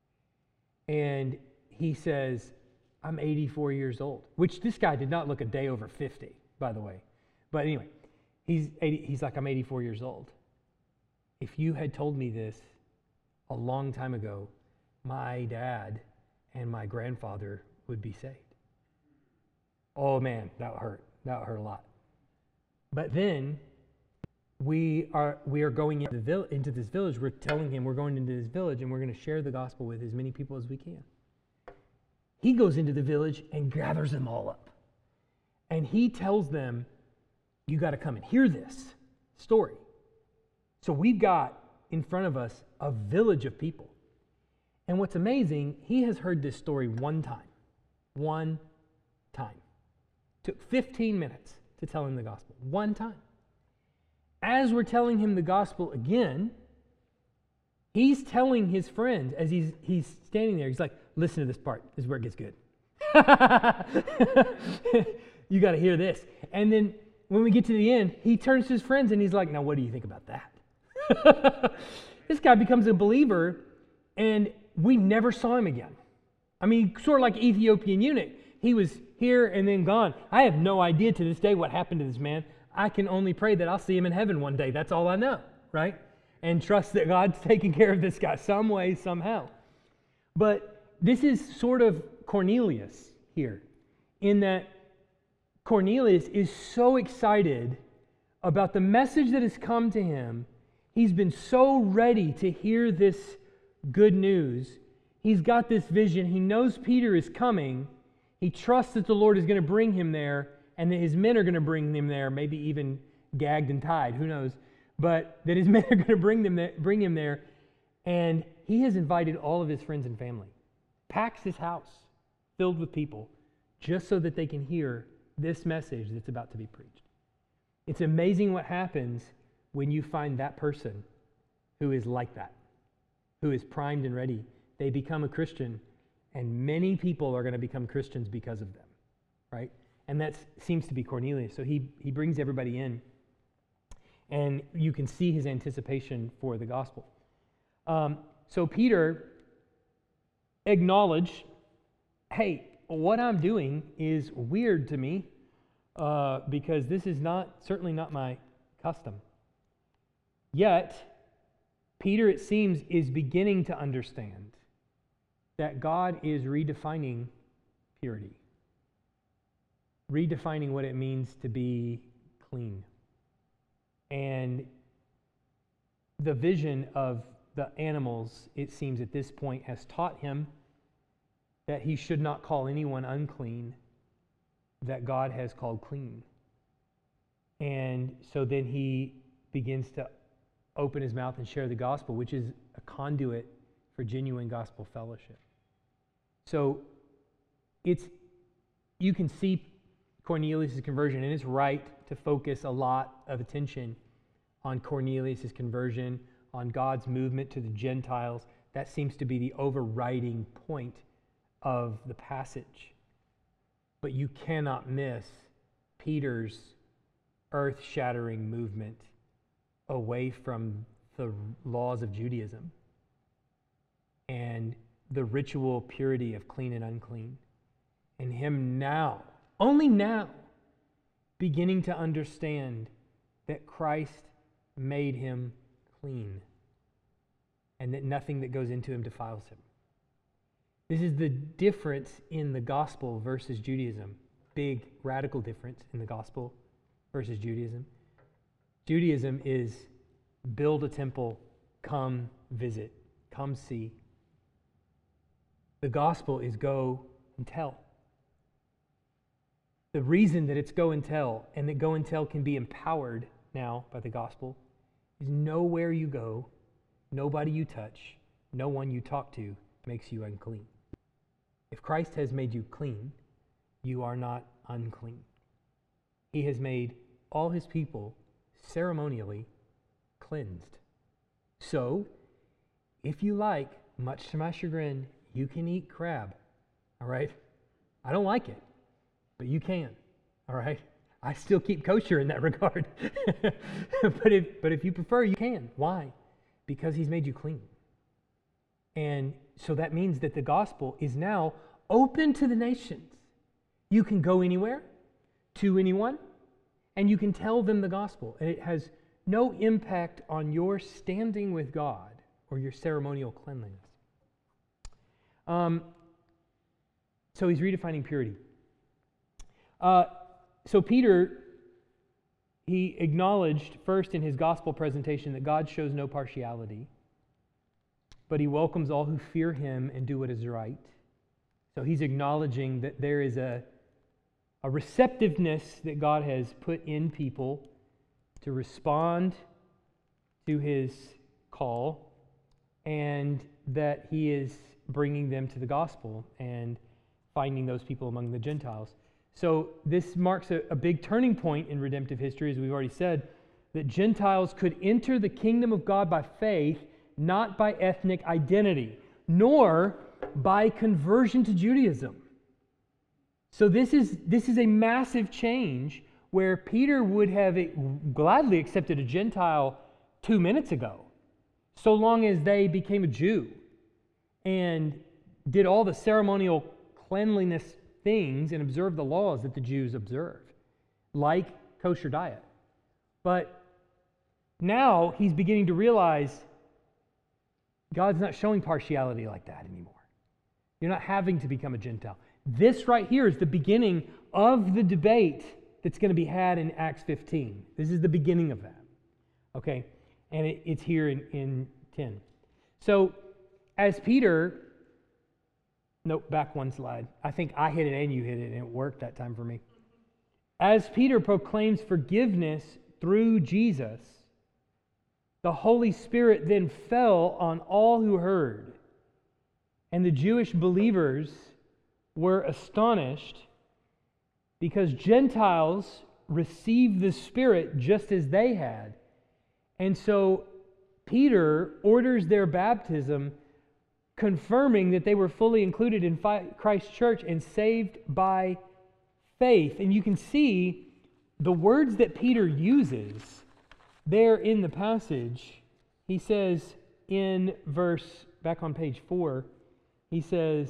And he says, I'm eighty-four years old, which this guy did not look a day over fifty, by the way. But anyway, he's eighty, he's like, I'm eighty-four years old. If you had told me this a long time ago, my dad and my grandfather would be saved. Oh man, that would hurt. That would hurt a lot. But then we are we are going into, the vill- into this village. We're telling him we're going into this village and we're going to share the gospel with as many people as we can. He goes into the village and gathers them all up. And he tells them, you got to come and hear this story. So we've got in front of us a village of people. And what's amazing, he has heard this story one time. One time. Took fifteen minutes to tell him the gospel. One time. As we're telling him the gospel again, he's telling his friends, as he's he's standing there, he's like, listen to this part. This is where it gets good. You got to hear this. And then when we get to the end, he turns to his friends and he's like, now what do you think about that? This guy becomes a believer, and we never saw him again. I mean, sort of like Ethiopian eunuch. He was here and then gone. I have no idea to this day what happened to this man. I can only pray that I'll see him in heaven one day. That's all I know, right? And trust that God's taking care of this guy some way, somehow. But this is sort of Cornelius here, in that Cornelius is so excited about the message that has come to him. He's been so ready to hear this good news. He's got this vision. He knows Peter is coming. He trusts that the Lord is going to bring him there, and that his men are going to bring him there, maybe even gagged and tied, who knows, but that his men are going to bring them there, bring him there. And he has invited all of his friends and family, packs his house filled with people, just so that they can hear this message that's about to be preached. It's amazing what happens when you find that person who is like that, who is primed and ready. They become a Christian, and many people are going to become Christians because of them, right? And that seems to be Cornelius. So he, he brings everybody in, and you can see his anticipation for the gospel. Um, so Peter acknowledged, hey, what I'm doing is weird to me uh, because this is not certainly not my custom. Yet, Peter, it seems, is beginning to understand that God is redefining purity, redefining what it means to be clean. And the vision of the animals, it seems at this point, has taught him that he should not call anyone unclean that God has called clean. And so then he begins to open his mouth and share the gospel, which is a conduit for genuine gospel fellowship. So it's you can see Cornelius' conversion, and it's right to focus a lot of attention on Cornelius' conversion, on God's movement to the Gentiles. That seems to be the overriding point of the passage. But you cannot miss Peter's earth-shattering movement away from the laws of Judaism and the ritual purity of clean and unclean. And him now, only now, beginning to understand that Christ made him clean and that nothing that goes into him defiles him. This is the difference in the gospel versus Judaism. Big, radical difference in the gospel versus Judaism. Judaism is build a temple, come visit, come see. The gospel is go and tell. The reason that it's go and tell, and that go and tell can be empowered now by the gospel, is nowhere you go, nobody you touch, no one you talk to makes you unclean. If Christ has made you clean, you are not unclean. He has made all his people ceremonially cleansed. So, if you like, much to my chagrin, you can eat crab, all right? I don't like it, but you can, all right? I still keep kosher in that regard. but if but if you prefer, you can. Why? Because he's made you clean. And so that means that the gospel is now open to the nations. You can go anywhere, to anyone, and you can tell them the gospel. And it has no impact on your standing with God or your ceremonial cleanliness. Um, so he's redefining purity. Uh, so Peter, he acknowledged first in his gospel presentation that God shows no partiality, but he welcomes all who fear him and do what is right. So he's acknowledging that there is a, a receptiveness that God has put in people to respond to his call, and that he is bringing them to the gospel and finding those people among the Gentiles. So this marks a, a big turning point in redemptive history, as we've already said, that Gentiles could enter the kingdom of God by faith, not by ethnic identity, nor by conversion to Judaism. So this is this is a massive change where Peter would have gladly accepted a Gentile two minutes ago, so long as they became a Jew and did all the ceremonial cleanliness things and observed the laws that the Jews observed, like kosher diet. But now he's beginning to realize God's not showing partiality like that anymore. You're not having to become a Gentile. This right here is the beginning of the debate that's going to be had in Acts fifteen. This is the beginning of that. Okay? And it, it's here in, in ten. So, as Peter, nope, back one slide. I think I hit it and you hit it, and it worked that time for me. As Peter proclaims forgiveness through Jesus, the Holy Spirit then fell on all who heard. And the Jewish believers were astonished because Gentiles received the Spirit just as they had. And so Peter orders their baptism, confirming that they were fully included in Christ's church and saved by faith. And you can see the words that Peter uses there in the passage. He says in verse, back on page four, he says,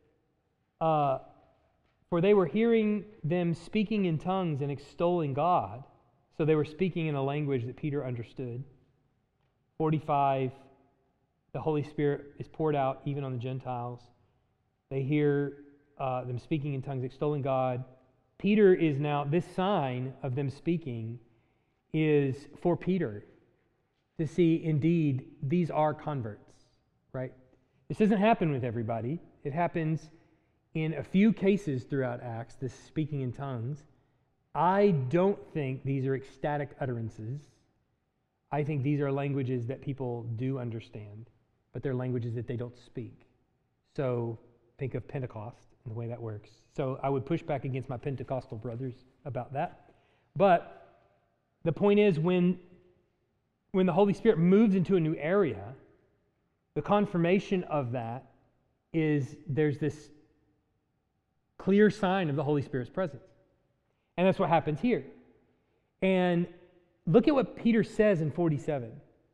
uh, for they were hearing them speaking in tongues and extolling God. So they were speaking in a language that Peter understood. forty-five, the Holy Spirit is poured out even on the Gentiles. They hear uh, them speaking in tongues, extolling God. Peter is now, this sign of them speaking is for Peter to see, indeed, these are converts, right? This doesn't happen with everybody. It happens in a few cases throughout Acts, this speaking in tongues. I don't think these are ecstatic utterances. I think these are languages that people do understand, but they're languages that they don't speak. So think of Pentecost and the way that works. So I would push back against my Pentecostal brothers about that. But the point is, when, when the Holy Spirit moves into a new area, the confirmation of that is there's this clear sign of the Holy Spirit's presence. And that's what happens here. And look at what Peter says in forty-seven.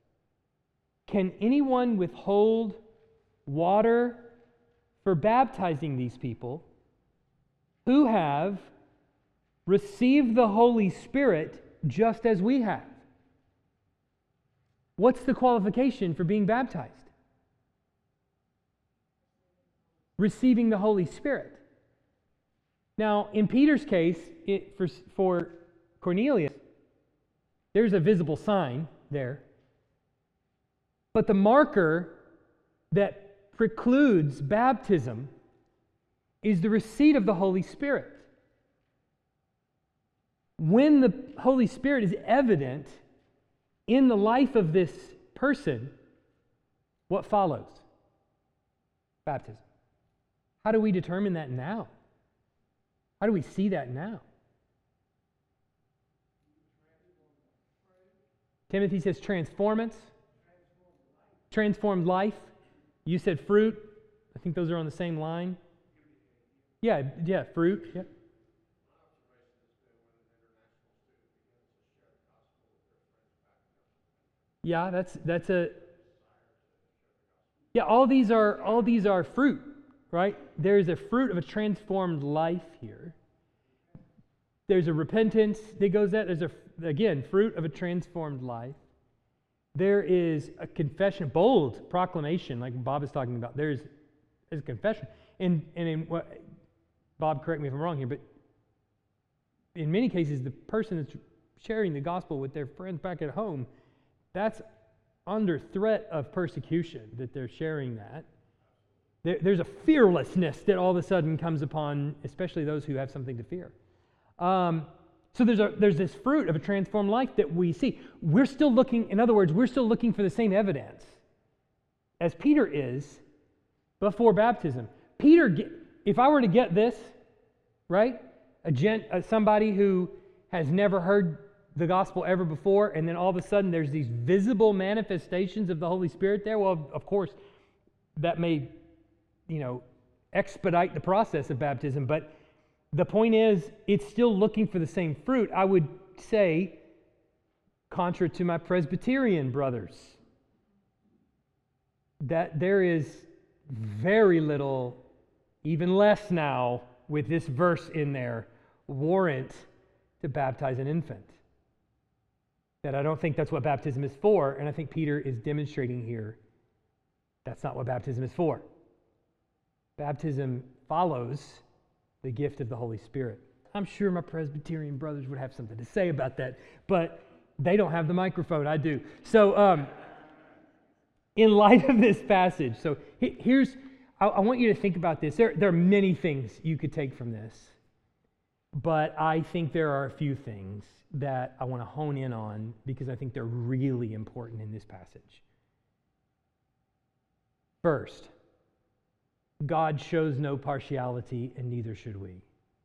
Can anyone withhold water for baptizing these people who have received the Holy Spirit just as we have? What's the qualification for being baptized? Receiving the Holy Spirit. Now, in Peter's case, it, for, for Cornelius, there's a visible sign there. But the marker that precludes baptism is the receipt of the Holy Spirit. When the Holy Spirit is evident in the life of this person, what follows? Baptism. How do we determine that now? How do we see that now? Timothy says transformance. Transformed life. You said fruit. I think those are on the same line. Yeah, yeah, fruit. Yeah. Yeah, that's that's a Yeah, all these are all these are fruit, right? There's a fruit of a transformed life here. There's a repentance that goes that. There's a again fruit of a transformed life. There is a confession, bold proclamation, like Bob is talking about. There's, there's a confession. And, and in what, Bob, correct me if I'm wrong here, but in many cases, the person that's sharing the gospel with their friends back at home, that's under threat of persecution that they're sharing that. There, there's a fearlessness that all of a sudden comes upon, especially those who have something to fear. Um, So there's a, there's this fruit of a transformed life that we see. We're still looking, in other words, we're still looking for the same evidence as Peter is before baptism. Peter, if I were to get this, right, a gent, uh, somebody who has never heard the gospel ever before, and then all of a sudden there's these visible manifestations of the Holy Spirit there, well, of course, that may, you know, expedite the process of baptism, but the point is, it's still looking for the same fruit. I would say, contra to my Presbyterian brothers, that there is very little, even less now, with this verse in there, warrant to baptize an infant. That I don't think that's what baptism is for, and I think Peter is demonstrating here that's not what baptism is for. Baptism follows the gift of the Holy Spirit. I'm sure my Presbyterian brothers would have something to say about that, but they don't have the microphone. I do. So, um, in light of this passage, so he, here's, I, I want you to think about this. There, there are many things you could take from this, but I think there are a few things that I want to hone in on because I think they're really important in this passage. First, God shows no partiality, and neither should we.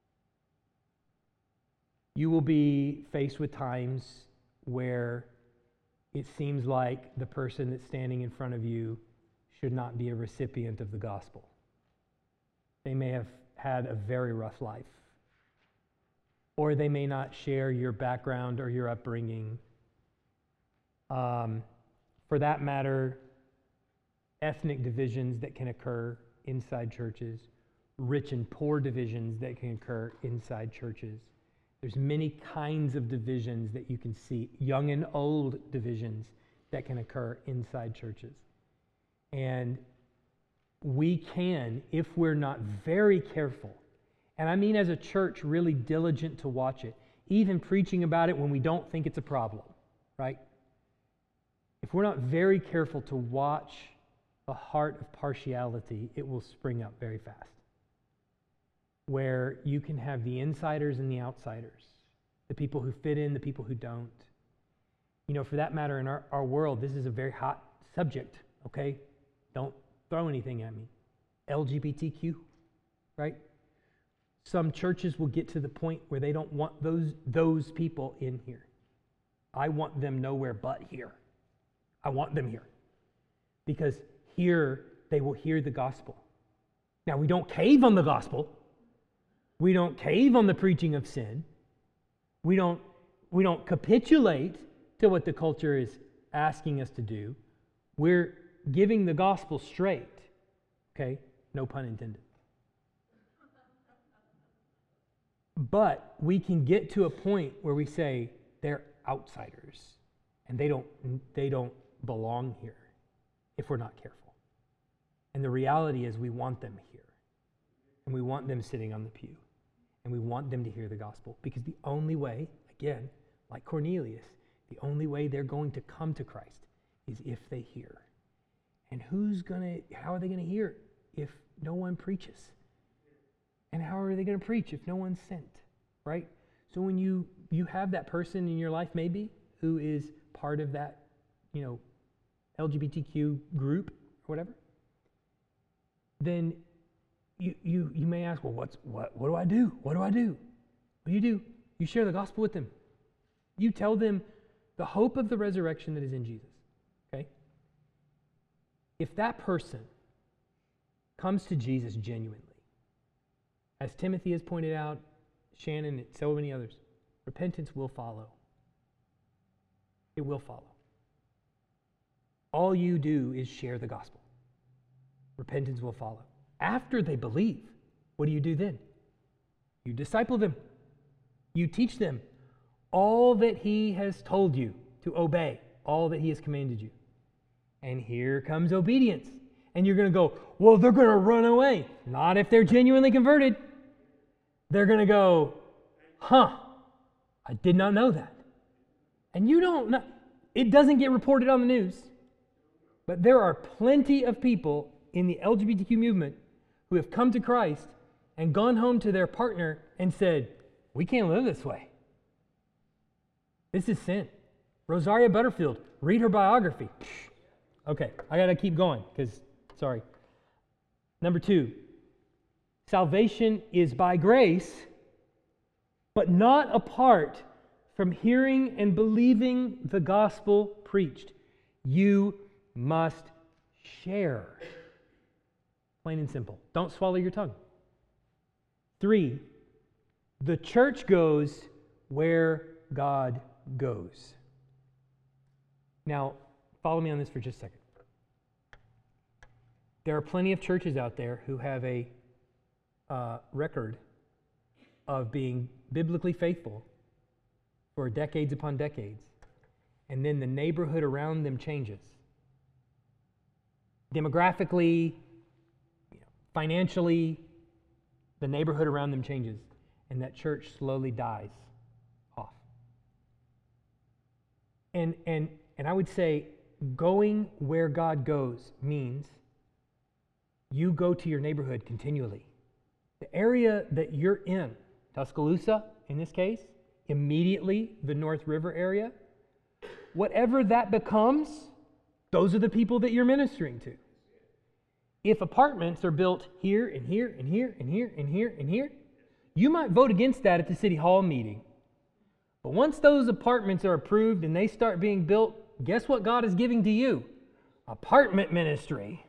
You will be faced with times where it seems like the person that's standing in front of you should not be a recipient of the gospel. They may have had a very rough life, or they may not share your background or your upbringing. Um, for that matter, ethnic divisions that can occur inside churches, rich and poor divisions that can occur inside churches. There's many kinds of divisions that you can see, young and old divisions that can occur inside churches. And we can, if we're not very careful, and I mean as a church really diligent to watch it, even preaching about it when we don't think it's a problem, right? If we're not very careful to watch the heart of partiality, it will spring up very fast. Where you can have the insiders and the outsiders, the people who fit in, the people who don't. You know, for that matter, in our, our world, this is a very hot subject, okay? Don't throw anything at me. L G B T Q, right? Some churches will get to the point where they don't want those, those people in here. I want them nowhere but here. I want them here. Because here they will hear the gospel. Now, we don't cave on the gospel. We don't cave on the preaching of sin. We don't, we don't capitulate to what the culture is asking us to do. We're giving the gospel straight. Okay? No pun intended. But we can get to a point where we say they're outsiders and they don't, they don't belong here if we're not careful. And the reality is we want them here. And we want them sitting on the pew. And we want them to hear the gospel. Because the only way, again, like Cornelius, the only way they're going to come to Christ is if they hear. And who's going to, how are they going to hear if no one preaches? And how are they going to preach if no one's sent? Right? So when you, you have that person in your life maybe who is part of that, you know, L G B T Q group or whatever, then you you you may ask, well, what's what what do I do? What do I do? What do you do? You share the gospel with them. You tell them the hope of the resurrection that is in Jesus. Okay? If that person comes to Jesus genuinely, as Timothy has pointed out, Shannon and so many others, repentance will follow. It will follow. All you do is share the gospel. Repentance will follow. After they believe, what do you do then? You disciple them. You teach them all that he has told you to obey, all that he has commanded you. And here comes obedience. And you're going to go, well, they're going to run away. Not if they're genuinely converted. They're going to go, huh, I did not know that. And you don't know. It doesn't get reported on the news. But there are plenty of people in the L G B T Q movement who have come to Christ and gone home to their partner and said, we can't live this way. This is sin. Rosaria Butterfield, read her biography. Okay, I got to keep going because, sorry. Number two, salvation is by grace, but not apart from hearing and believing the gospel preached. You must share. Plain and simple. Don't swallow your tongue. Three, the church goes where God goes. Now, follow me on this for just a second. There are plenty of churches out there who have a uh, record of being biblically faithful for decades upon decades, and then the neighborhood around them changes. Demographically, you know, financially, the neighborhood around them changes, and that church slowly dies off. And and and I would say going where God goes means you go to your neighborhood continually. The area that you're in, Tuscaloosa in this case, immediately the North River area, whatever that becomes, those are the people that you're ministering to. If apartments are built here and here and here and here and here and here, you might vote against that at the city hall meeting. But once those apartments are approved and they start being built, guess what God is giving to you? Apartment ministry.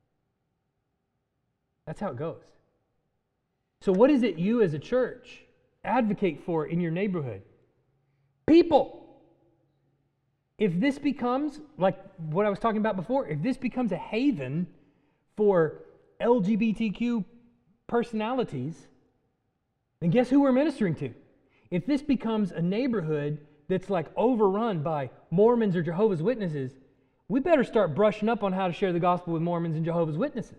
That's how it goes. So what is it you as a church advocate for in your neighborhood? People. If this becomes, like what I was talking about before, if this becomes a haven for L G B T Q personalities, then guess who we're ministering to? If this becomes a neighborhood that's like overrun by Mormons or Jehovah's Witnesses, we better start brushing up on how to share the gospel with Mormons and Jehovah's Witnesses.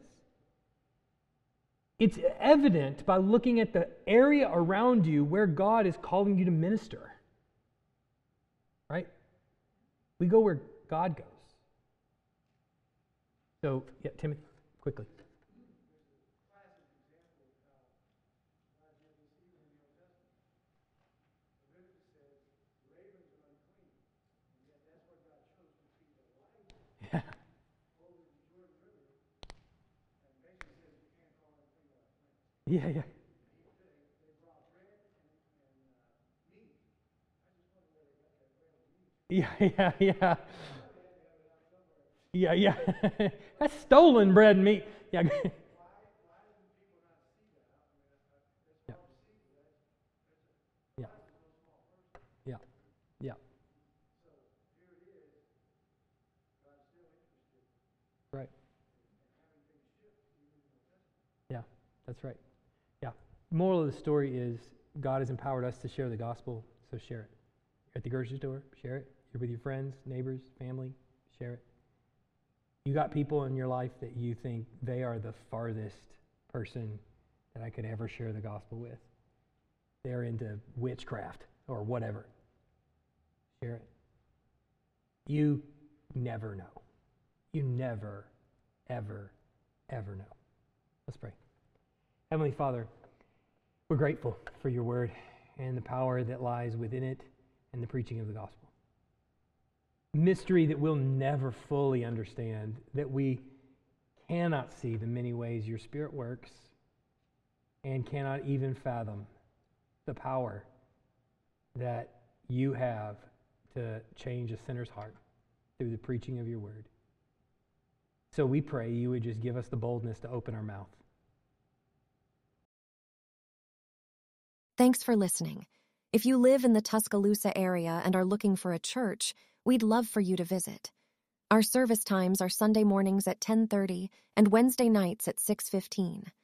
It's evident by looking at the area around you where God is calling you to minister. Right? We go where God goes. So, yeah, Timothy, quickly. Yeah. Yeah, yeah. Yeah, yeah, yeah. Yeah, yeah. That's stolen bread and meat. Yeah. Yeah. Yeah. Yeah. Yeah. Right. Yeah, that's right. Yeah. Moral of the story is God has empowered us to share the gospel, so share it. You're at the grocery store, share it. You're with your friends, neighbors, family, share it. You got people in your life that you think they are the farthest person that I could ever share the gospel with. They're into witchcraft or whatever. Share it. You never know. You never, ever, ever know. Let's pray. Heavenly Father, we're grateful for your word and the power that lies within it and the preaching of the gospel. Mystery that we'll never fully understand, that we cannot see the many ways your Spirit works and cannot even fathom the power that you have to change a sinner's heart through the preaching of your word. So we pray you would just give us the boldness to open our mouth. Thanks for listening. If you live in the Tuscaloosa area and are looking for a church, we'd love for you to visit. Our service times are Sunday mornings at ten thirty and Wednesday nights at six fifteen.